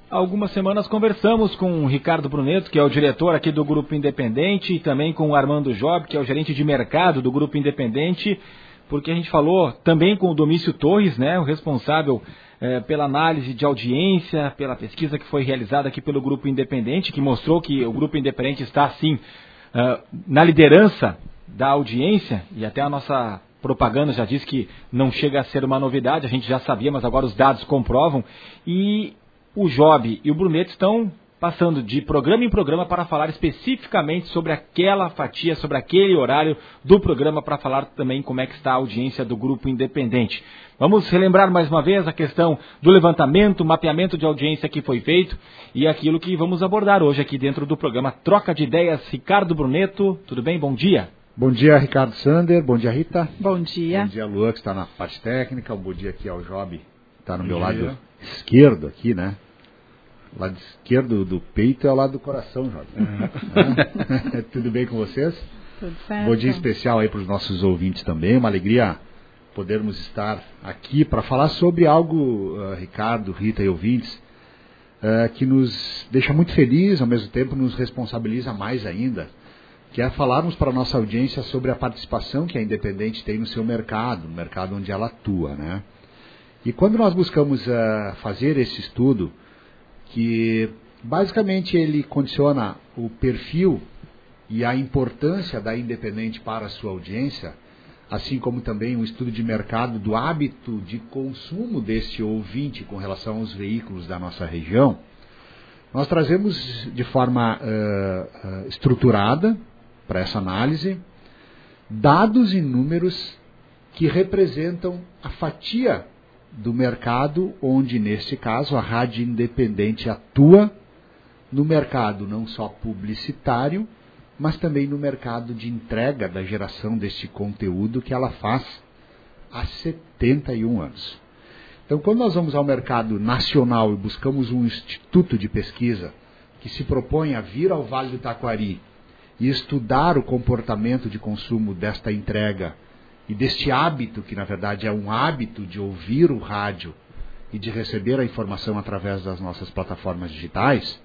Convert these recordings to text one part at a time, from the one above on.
Há algumas semanas conversamos com o Ricardo Brunetto, que é o diretor aqui do Grupo Independente, e também com o Armando Job, que é o gerente de mercado do Grupo Independente, porque a gente falou também com o Domício Torres, né, o responsável pela análise de audiência, pela pesquisa que foi realizada aqui pelo Grupo Independente, que mostrou que o Grupo Independente está, sim, na liderança da audiência, e até a nossa propaganda já diz que não chega a ser uma novidade, a gente já sabia, mas agora os dados comprovam, e o Job e o Brunetto estão passando de programa em programa para falar especificamente sobre aquela fatia, sobre aquele horário do programa, para falar também como é que está a audiência do Grupo Independente. Vamos relembrar mais uma vez a questão do levantamento, mapeamento de audiência que foi feito e aquilo que vamos abordar hoje aqui dentro do programa Troca de Ideias. Ricardo Brunetto, tudo bem? Bom dia. Bom dia, Ricardo Sander. Bom dia, Rita. Bom dia. Bom dia, Luan, que está na parte técnica. Bom dia aqui ao Job, que está no meu lado esquerdo aqui, né? O lado esquerdo do peito é o lado do coração, Job. Tudo bem com vocês? Tudo certo. Bom dia especial aí para os nossos ouvintes também. Uma alegria podermos estar aqui para falar sobre algo, Ricardo, Rita e ouvintes, que nos deixa muito feliz, ao mesmo tempo nos responsabiliza mais ainda, que é falarmos para a nossa audiência sobre a participação que a Independente tem no seu mercado, no mercado onde ela atua, né? E quando nós buscamos fazer esse estudo, que basicamente ele condiciona o perfil e a importância da Independente para a sua audiência, assim como também um estudo de mercado do hábito de consumo deste ouvinte com relação aos veículos da nossa região, nós trazemos de forma estruturada para essa análise dados e números que representam a fatia do mercado onde, neste caso, a Rádio Independente atua no mercado não só publicitário, mas também no mercado de entrega da geração deste conteúdo que ela faz há 71 anos. Então, quando nós vamos ao mercado nacional e buscamos um instituto de pesquisa que se propõe a vir ao Vale do Taquari e estudar o comportamento de consumo desta entrega e deste hábito, que na verdade é um hábito de ouvir o rádio e de receber a informação através das nossas plataformas digitais,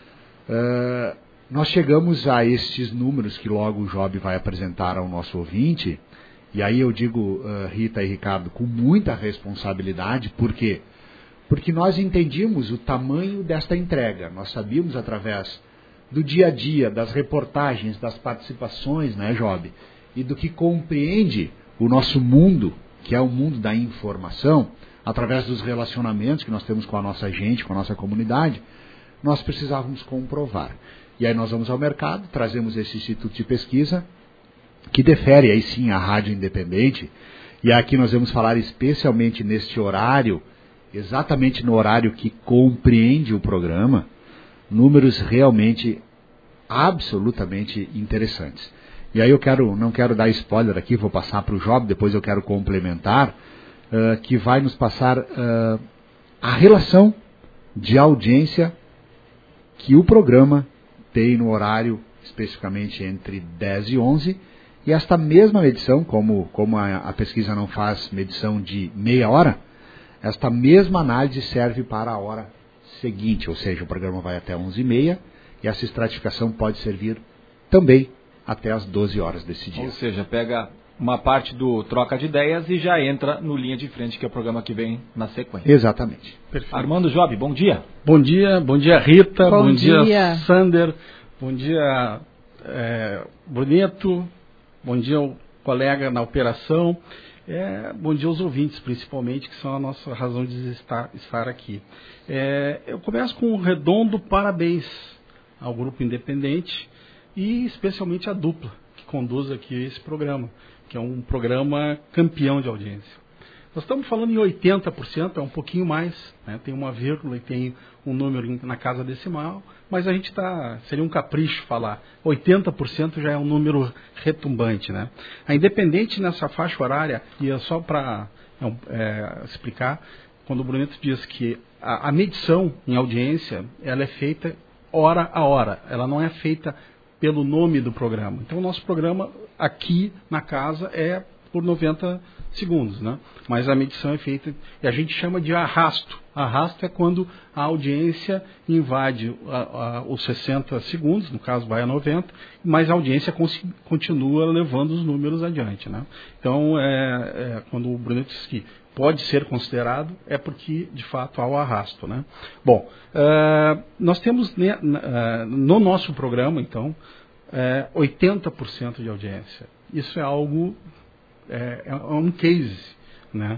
nós chegamos a estes números que logo o Job vai apresentar ao nosso ouvinte, e aí eu digo, Rita e Ricardo, com muita responsabilidade. Por quê? Porque nós entendíamos o tamanho desta entrega, nós sabíamos através do dia a dia, das reportagens, das participações, né, Job, e do que compreende o nosso mundo, que é o mundo da informação, através dos relacionamentos que nós temos com a nossa gente, com a nossa comunidade, nós precisávamos comprovar. E aí nós vamos ao mercado, trazemos esse instituto de pesquisa, que defere aí sim a Rádio Independente, e aqui nós vamos falar especialmente neste horário, exatamente no horário que compreende o programa, números realmente absolutamente interessantes. E aí eu não quero dar spoiler aqui, vou passar para o Job, depois eu quero complementar, que vai nos passar a relação de audiência que o programa tem no horário, especificamente entre 10 e 11, e esta mesma medição, como a pesquisa não faz medição de meia hora, esta mesma análise serve para a hora seguinte, ou seja, o programa vai até 11h30, e essa estratificação pode servir também até as 12 horas desse dia. Ou seja, pega uma parte do Troca de Ideias e já entra no Linha de Frente, que é o programa que vem na sequência. Exatamente. Perfeito. Armando Job, bom dia. Bom dia Rita, bom dia Sander, bom dia Brunetto, bom dia ao colega na operação, bom dia aos ouvintes, principalmente, que são a nossa razão de estar aqui. Eu começo com um redondo parabéns ao Grupo Independente e especialmente a dupla que conduz aqui esse programa, que é um programa campeão de audiência. Nós estamos falando em 80%, é um pouquinho mais, né? Tem uma vírgula e tem um número na casa decimal, mas a gente seria um capricho falar, 80% já é um número retumbante, né? A Independente nessa faixa horária, e é só para explicar, quando o Brunetto diz que a medição em audiência, ela é feita hora a hora, ela não é feita pelo nome do programa. Então o nosso programa aqui na casa é por 90 segundos, né? Mas a medição é feita, e a gente chama de arrasto. Arrasto é quando a audiência invade os 60 segundos, no caso vai a 90, mas a audiência continua levando os números adiante, né? Então, quando o Bruneto diz que pode ser considerado, é porque, de fato, há o arrasto, né? Bom, nós temos no nosso programa, então, 80% de audiência. Isso é algo, é um case, né?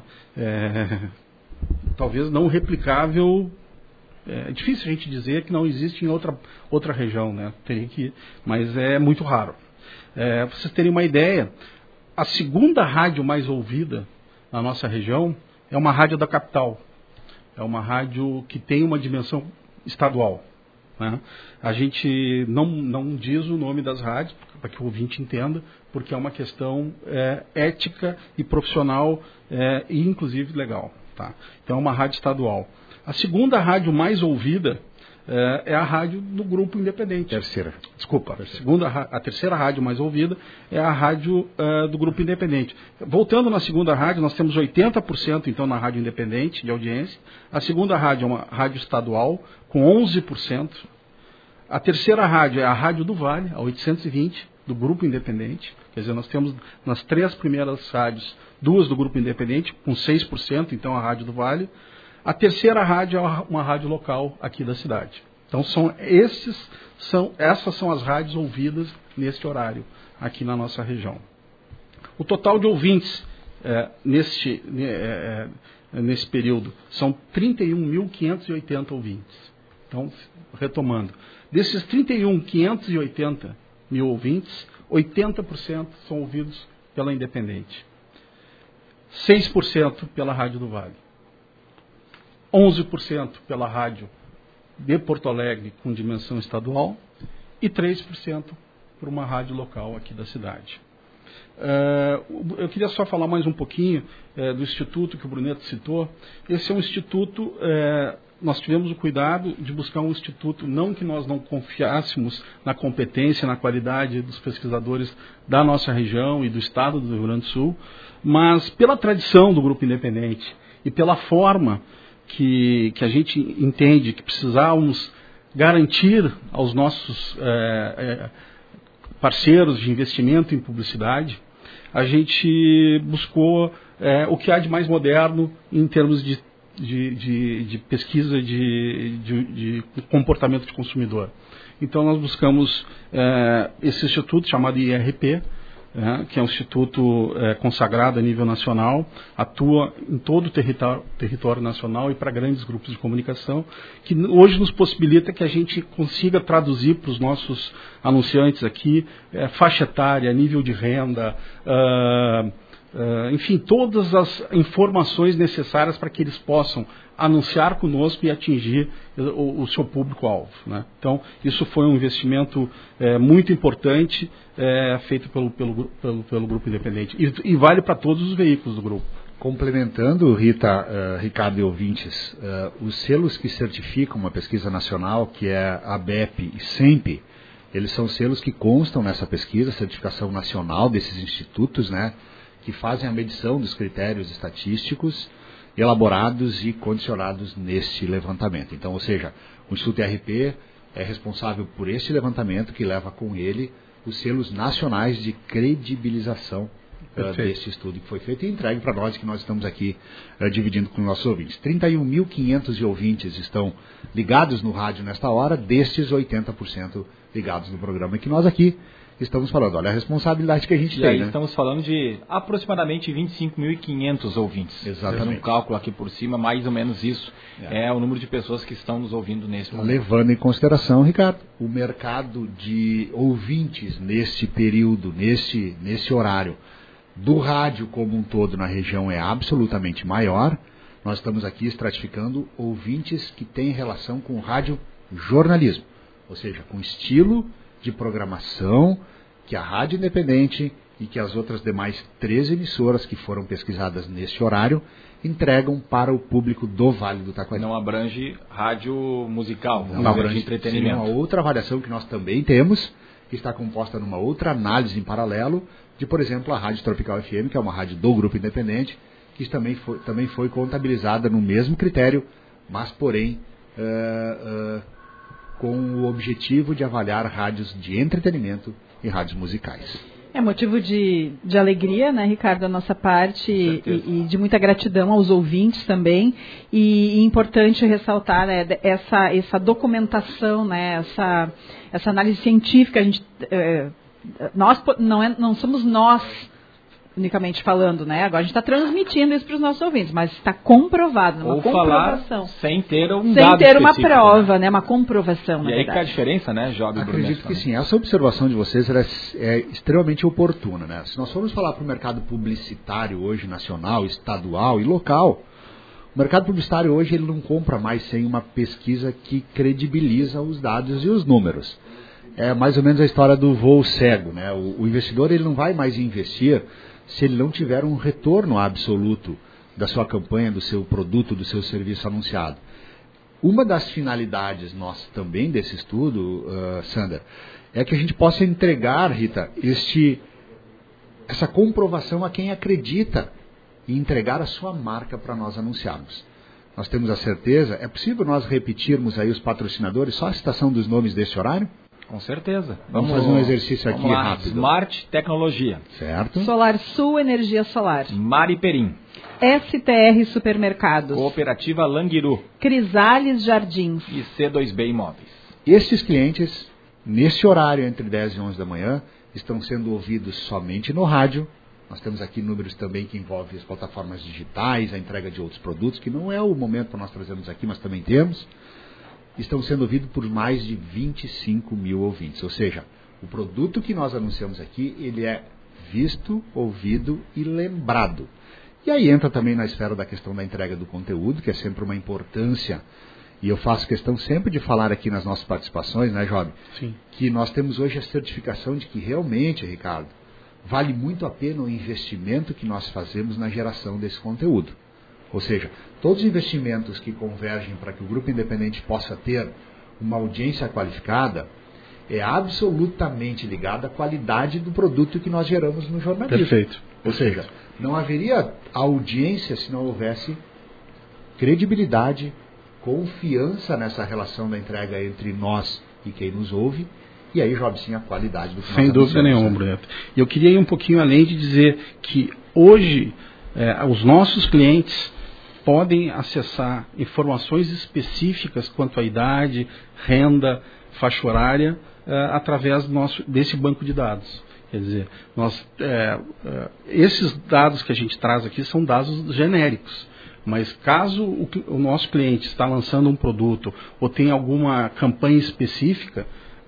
Talvez não replicável. É difícil a gente dizer que não existe em outra região, né? Mas é muito raro. Para vocês terem uma ideia, a segunda rádio mais ouvida na nossa região é uma rádio da capital. É uma rádio que tem uma dimensão estadual, né? A gente não diz o nome das rádios, para que o ouvinte entenda, porque é uma questão ética e profissional e inclusive legal. Tá? Então é uma rádio estadual. A segunda rádio mais ouvida é a rádio do Grupo Independente. A terceira rádio mais ouvida é a rádio do Grupo Independente. Voltando na segunda rádio, nós temos 80% então na rádio independente de audiência. A segunda rádio é uma rádio estadual com 11%. A terceira rádio é a Rádio do Vale, a 820, do Grupo Independente. Quer dizer, nós temos nas 3 primeiras rádios, 2 do Grupo Independente, com 6%, então a Rádio do Vale. A terceira rádio é uma rádio local aqui da cidade. Então essas são as rádios ouvidas neste horário, aqui na nossa região. O total de ouvintes nesse período são 31.580 ouvintes. Então, retomando, desses 31.580 mil ouvintes, 80% são ouvidos pela Independente, 6% pela Rádio do Vale, 11% pela Rádio de Porto Alegre com dimensão estadual e 3% por uma rádio local aqui da cidade. Eu queria só falar mais um pouquinho do instituto que o Bruneto citou. Esse é um instituto, nós tivemos o cuidado de buscar um instituto, não que nós não confiássemos na competência, na qualidade dos pesquisadores da nossa região e do estado do Rio Grande do Sul, mas pela tradição do Grupo Independente e pela forma que a gente entende que precisávamos garantir aos nossos parceiros de investimento em publicidade, a gente buscou o que há de mais moderno em termos de pesquisa de comportamento de consumidor. Então nós buscamos esse instituto chamado IRP, que é um instituto consagrado a nível nacional, atua em todo o território nacional e para grandes grupos de comunicação, que hoje nos possibilita que a gente consiga traduzir para os nossos anunciantes aqui faixa etária, nível de renda, enfim, todas as informações necessárias para que eles possam anunciar conosco e atingir o seu público-alvo, né? Então, isso foi um investimento muito importante feito pelo Grupo Independente. E vale para todos os veículos do grupo. Complementando, Ricardo e ouvintes, os selos que certificam uma pesquisa nacional, que é a ABEP e SEMP, eles são selos que constam nessa pesquisa, certificação nacional desses institutos, né, que fazem a medição dos critérios estatísticos elaborados e condicionados neste levantamento. Então, ou seja, o Instituto IRP é responsável por este levantamento que leva com ele os selos nacionais de credibilização deste estudo que foi feito e entregue para nós, que nós estamos aqui dividindo com os nossos ouvintes. 31.500 ouvintes estão ligados no rádio nesta hora, destes 80% ligados no programa que nós aqui estamos falando. Olha a responsabilidade que a gente tem, aí, né? Estamos falando de aproximadamente 25.500 ouvintes. Exatamente. Fez um cálculo aqui por cima, mais ou menos isso é o número de pessoas que estão nos ouvindo nesse momento. Levando em consideração, Ricardo, o mercado de ouvintes neste período, nesse horário, do rádio como um todo na região é absolutamente maior. Nós estamos aqui estratificando ouvintes que têm relação com o rádio jornalismo, ou seja, com estilo de programação que a Rádio Independente e que as outras demais 13 emissoras que foram pesquisadas neste horário entregam para o público do Vale do Taquari. Não abrange rádio musical, não abrange entretenimento. Sim, uma outra avaliação que nós também temos que está composta numa outra análise em paralelo de, por exemplo, a Rádio Tropical FM, que é uma rádio do Grupo Independente, que também foi contabilizada no mesmo critério, mas, porém, com o objetivo de avaliar rádios de entretenimento e rádios musicais. É motivo de alegria, né, Ricardo, da nossa parte e de muita gratidão aos ouvintes também. E importante ressaltar, né, essa documentação, né, essa análise científica. A gente, nós não somos nós unicamente falando, né? Agora a gente está transmitindo isso para os nossos ouvintes, mas está comprovado, uma comprovação. Falar sem ter um dado ter uma prova, né? Uma comprovação, na verdade. E aí que é a diferença, né, Job? Acredito que sim. Essa observação de vocês é extremamente oportuna, né? Se nós formos falar para o mercado publicitário hoje, nacional, estadual e local, o mercado publicitário hoje ele não compra mais sem uma pesquisa que credibiliza os dados e os números. É mais ou menos a história do voo cego, né? O investidor ele não vai mais investir se ele não tiver um retorno absoluto da sua campanha, do seu produto, do seu serviço anunciado. Uma das finalidades nossas também desse estudo, Sandra, é que a gente possa entregar, Rita, essa comprovação a quem acredita e entregar a sua marca para nós anunciarmos. Nós temos a certeza, é possível nós repetirmos aí os patrocinadores, só a citação dos nomes desse horário? Com certeza. Vamos fazer um exercício aqui lá. Rápido. Smart Tecnologia. Certo. Solar Sul Energia Solar. Mariperim. STR Supermercados. Cooperativa Languiru. Crisales Jardins. E C2B Imóveis. Esses clientes, nesse horário entre 10 e 11 da manhã, estão sendo ouvidos somente no rádio. Nós temos aqui números também que envolvem as plataformas digitais, a entrega de outros produtos, que não é o momento para nós trazermos aqui, mas também temos. Estão sendo ouvidos por mais de 25 mil ouvintes. Ou seja, o produto que nós anunciamos aqui, ele é visto, ouvido e lembrado. E aí entra também na esfera da questão da entrega do conteúdo, que é sempre uma importância. E eu faço questão sempre de falar aqui nas nossas participações, né, Job? Sim. Que nós temos hoje a certificação de que realmente, Ricardo, vale muito a pena o investimento que nós fazemos na geração desse conteúdo. Ou seja, todos os investimentos que convergem para que o Grupo Independente possa ter uma audiência qualificada é absolutamente ligado à qualidade do produto que nós geramos no jornalismo. Perfeito. Ou seja, não haveria audiência se não houvesse credibilidade, confiança nessa relação da entrega entre nós e quem nos ouve, e aí, Job, sim, a qualidade do que Sem dúvida nenhuma, Bruneto. E eu queria ir um pouquinho além de dizer que hoje os nossos clientes podem acessar informações específicas quanto à idade, renda, faixa horária, através desse banco de dados. Quer dizer, esses dados que a gente traz aqui são dados genéricos. Mas caso o nosso cliente está lançando um produto ou tem alguma campanha específica,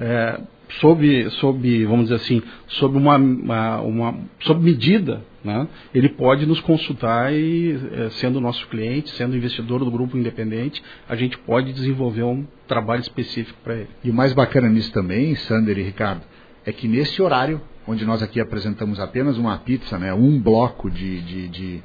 vamos dizer assim, sob sob medida, né, ele pode nos consultar e, sendo nosso cliente, sendo investidor do Grupo Independente, a gente pode desenvolver um trabalho específico para ele. E o mais bacana nisso também, Sander e Ricardo, é que nesse horário, onde nós aqui apresentamos apenas uma pizza, né, um bloco de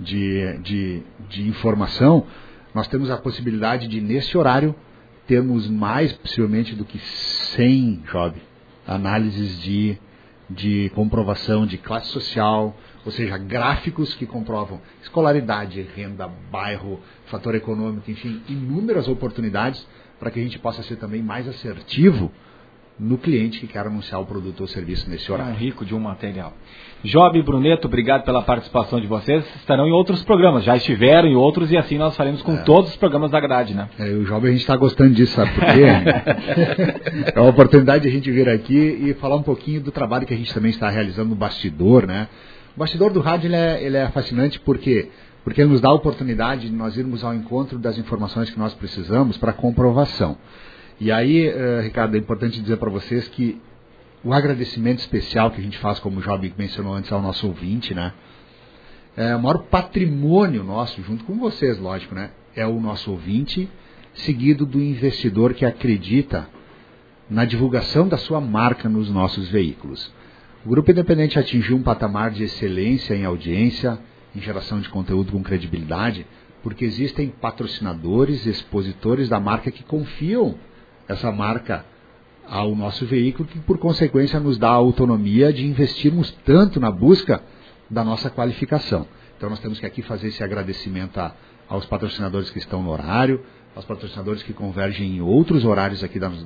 informação, nós temos a possibilidade de, nesse horário, termos mais, possivelmente, do que 100, Job, análises de comprovação de classe social, ou seja, gráficos que comprovam escolaridade, renda, bairro, fator econômico, enfim, inúmeras oportunidades para que a gente possa ser também mais assertivo no cliente que quer anunciar o produto ou serviço nesse horário. Rico de um material. Job e Bruneto, obrigado pela participação de vocês. Estarão em outros programas, já estiveram em outros, e assim nós faremos com todos os programas da grade, né? O Job, a gente está gostando disso, sabe por quê? É uma oportunidade de a gente vir aqui e falar um pouquinho do trabalho que a gente também está realizando no bastidor, né? O bastidor do rádio ele é fascinante porque ele nos dá a oportunidade de nós irmos ao encontro das informações que nós precisamos para comprovação. E aí, Ricardo, é importante dizer para vocês que o agradecimento especial que a gente faz, como o Job mencionou antes, ao nosso ouvinte, né? O maior patrimônio nosso, junto com vocês, lógico, né? É o nosso ouvinte, seguido do investidor que acredita na divulgação da sua marca nos nossos veículos. O Grupo Independente atingiu um patamar de excelência em audiência, em geração de conteúdo com credibilidade, porque existem patrocinadores, expositores da marca que confiam essa marca ao nosso veículo, que por consequência nos dá a autonomia de investirmos tanto na busca da nossa qualificação. Então nós temos que aqui fazer esse agradecimento aos patrocinadores que estão no horário, aos patrocinadores que convergem em outros horários aqui da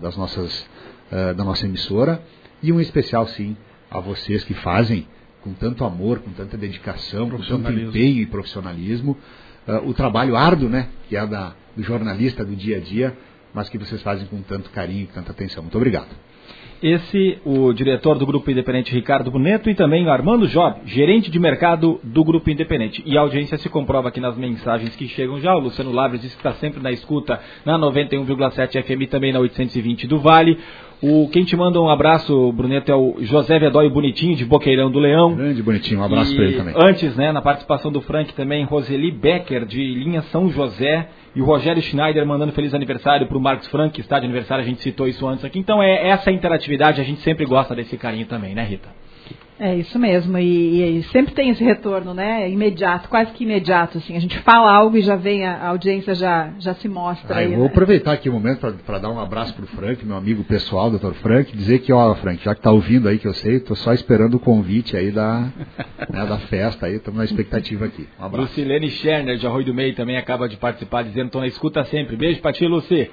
nossa emissora, e um especial sim a vocês que fazem com tanto amor, com tanta dedicação, com tanto empenho e profissionalismo, o trabalho árduo, né, que é do jornalista do dia a dia, mas que vocês fazem com tanto carinho e tanta atenção. Muito obrigado. Esse, o diretor do Grupo Independente, Ricardo Bruneto, e também o Armando Job, gerente de mercado do Grupo Independente. E a audiência se comprova aqui nas mensagens que chegam já. O Luciano Lavres diz que está sempre na escuta na 91,7 FM e também na 820 do Vale. Quem te manda um abraço, Bruneto, é o José Vedói Bonitinho, de Boqueirão do Leão. Grande Bonitinho, um abraço para ele também. Antes, né, na participação do Frank também, Roseli Becker, de Linha São José. E o Rogério Schneider mandando feliz aniversário para o Marcos Frank, que está de aniversário, a gente citou isso antes aqui. Então essa interatividade, a gente sempre gosta desse carinho também, né, Rita? É isso mesmo, e sempre tem esse retorno, né, imediato, quase que imediato, assim, a gente fala algo e já vem, a audiência já se mostra. Aí, eu vou aproveitar aqui o momento para dar um abraço para o Frank, meu amigo pessoal, Dr. Frank, dizer que, ó, Frank, já que está ouvindo aí, que eu sei, estou só esperando o convite aí da festa aí, estamos na expectativa aqui. Um abraço. Lucilene Scherner, de Arroio do Meio, também acaba de participar, dizendo, estou na escuta sempre. Beijo para ti, Luci.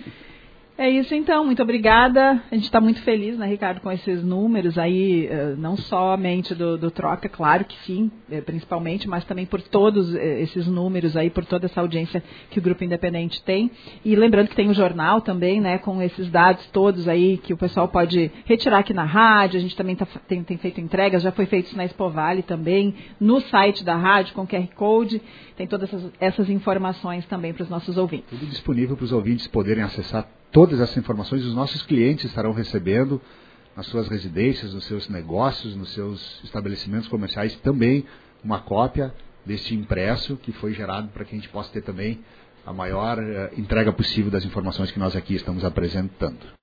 É isso então, muito obrigada. A gente está muito feliz, né, Ricardo, com esses números aí, não somente do Troca, claro que sim, principalmente, mas também por todos esses números aí, por toda essa audiência que o Grupo Independente tem. E lembrando que tem o jornal também, né, com esses dados todos aí que o pessoal pode retirar aqui na rádio. A gente também tem feito entregas, já foi feito isso na Expo Vale também, no site da rádio com QR Code. Tem todas essas informações também para os nossos ouvintes. Tudo disponível para os ouvintes poderem acessar. Todas essas informações os nossos clientes estarão recebendo nas suas residências, nos seus negócios, nos seus estabelecimentos comerciais, também uma cópia deste impresso que foi gerado para que a gente possa ter também a maior entrega possível das informações que nós aqui estamos apresentando.